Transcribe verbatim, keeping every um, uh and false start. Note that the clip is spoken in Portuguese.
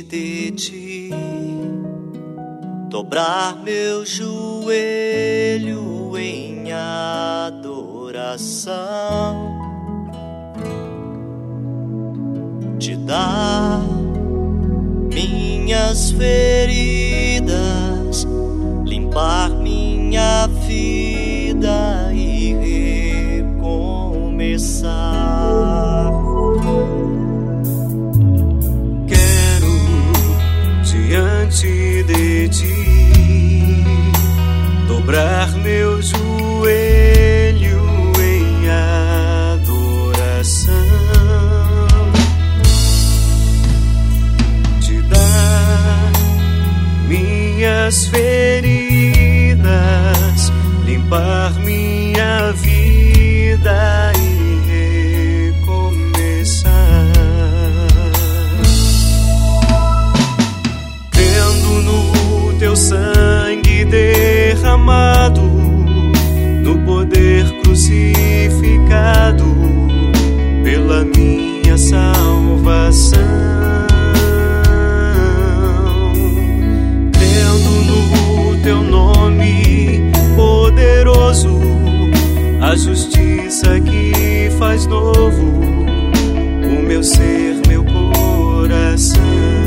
de ti, dobrar meu joelho em adoração, te dar minhas feridas, limpar minha vida e recomeçar. Quero diante de ti dobrar meu joelho em adoração, te dar minhas feridas, limpar minha vida e recomeçar. Crendo no teu sangue derramado, no poder crucificado pela minha salvação. Crendo no teu nome poderoso, a justiça que faz novo o meu ser, meu coração.